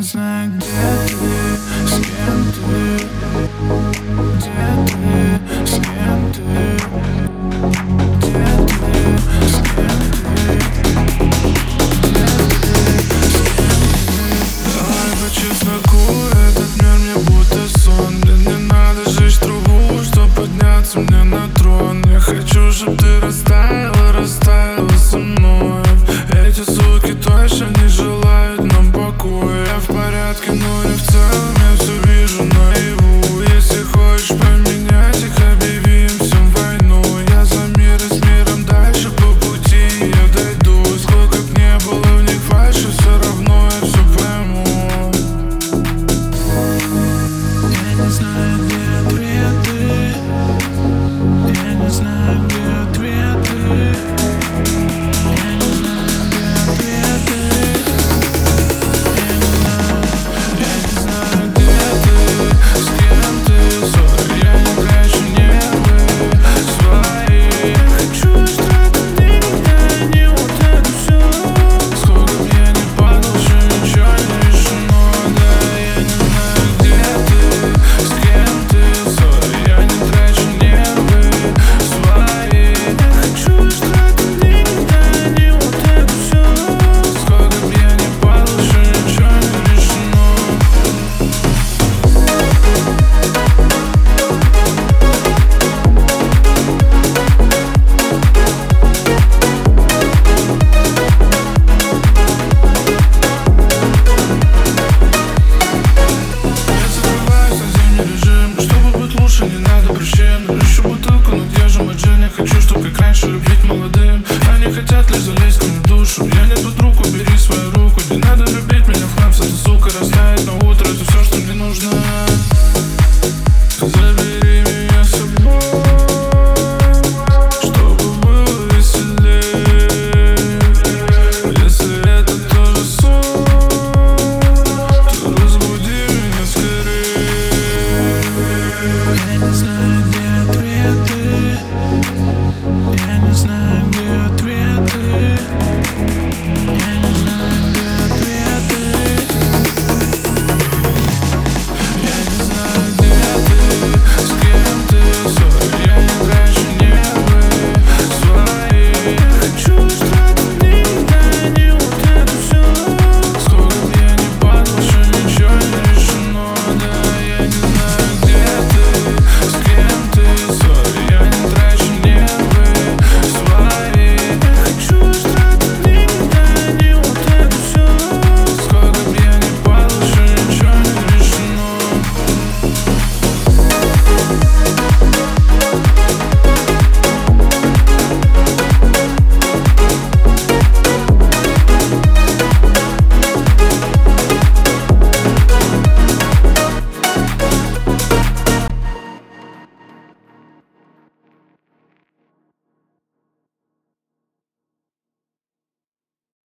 не знаю, где ты, с кем ты, где ты, с кем ты, где ты, с кем ты, где ты, с кем ты. Давай по чесноку, этот мир мне будто сон. Мне не надо жечь трубу, чтоб подняться мне на трон. Я хочу, чтоб ты растаяла, растаяла со мной. Эти суки точно не желают нам покоя. Я в порядке, но